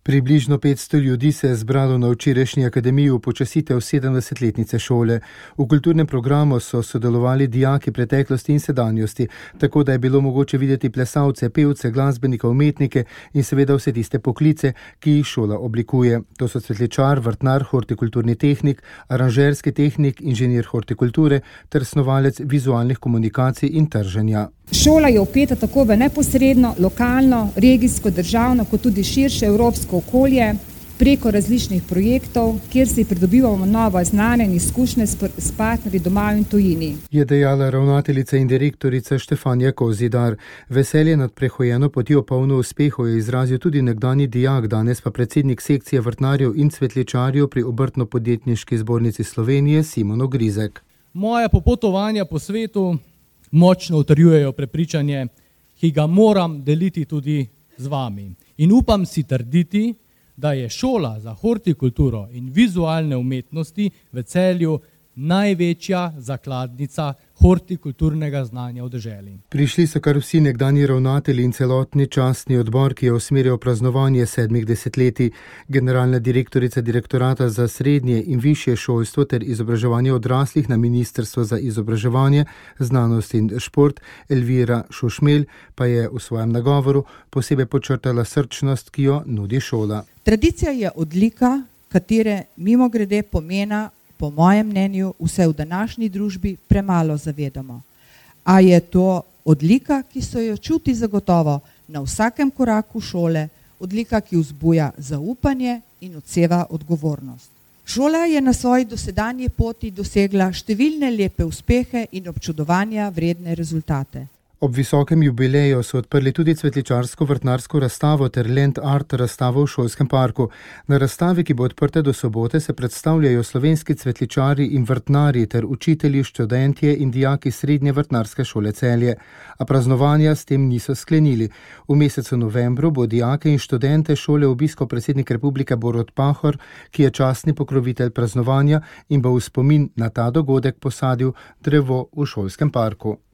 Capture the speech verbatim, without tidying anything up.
Približno petsto ljudi se je zbralo na včerajšnji akademiji v počastitev sedemdesetletnice šole. V kulturnem programu so sodelovali dijaki preteklosti in sedanjosti, tako da je bilo mogoče videti plesalce, pevce, glasbenike, umetnike in seveda vse tiste poklice, ki jih šola oblikuje. To so cvetličar, vrtnar, hortikulturni tehnik, aranžerski tehnik, inženir hortikulture ter snovalec vizualnih komunikacij in trženja. Šola je vpeta tako v neposredno, lokalno, regijsko, državno, kot tudi širše evropsko okolje preko različnih projektov, kjer si pridobivamo nova znanja in izkušnje s partnerji doma in tujini. Je dejala ravnateljica in direktorica Štefanja Kozidar. Veselje nad prehojeno potjo polno uspehov je izrazil tudi nekdanji dijak, danes pa predsednik sekcije vrtnarjev in cvetličarjev pri Obrtno-podjetniški zbornici Slovenije Simon Ogrizek. Moje popotovanja po svetu močno utrjujejo prepričanje, ki ga moram deliti tudi z vami. In upam si trditi, da je šola za hortikulturo in vizualne umetnosti v Celju največja zakladnica hortikulturnega znanja v deželi. Prišli so kar vsi nekdanji ravnatelji in celotni častni odbor, ki je usmerjal praznovanje sedmih desetletij. Generalna direktorica direktorata za srednje in višje šolstvo ter izobraževanje odraslih na Ministrstvo za izobraževanje, znanost in šport Elvira Šušmelj pa je v svojem nagovoru posebej podčrtala srčnost, ki jo nudi šola. Tradicija je odlika, katere mimogrede pomena po mojem mnenju vse v današnji družbi premalo zavedamo. A je to odlika, ki se jo čuti zagotovo na vsakem koraku šole, odlika, ki vzbuja zaupanje in odseva odgovornost. Šola je na svoji dosedanji poti dosegla številne lepe uspehe in občudovanja vredne rezultate. Ob visokem jubileju so odprli tudi cvetličarsko-vrtnarsko razstavo ter Land Art razstavo v šolskem parku. Na razstavi, ki bo odprta do sobote, se predstavljajo slovenski cvetličari in vrtnari ter učitelji, študentje in dijaki srednje vrtnarske šole Celje. A praznovanja s tem niso sklenili. V mesecu novembru bo dijake in študente šole obiskal predsednik republike Borut Pahor, ki je častni pokrovitelj praznovanja in bo v spomin na ta dogodek posadil drevo v šolskem parku.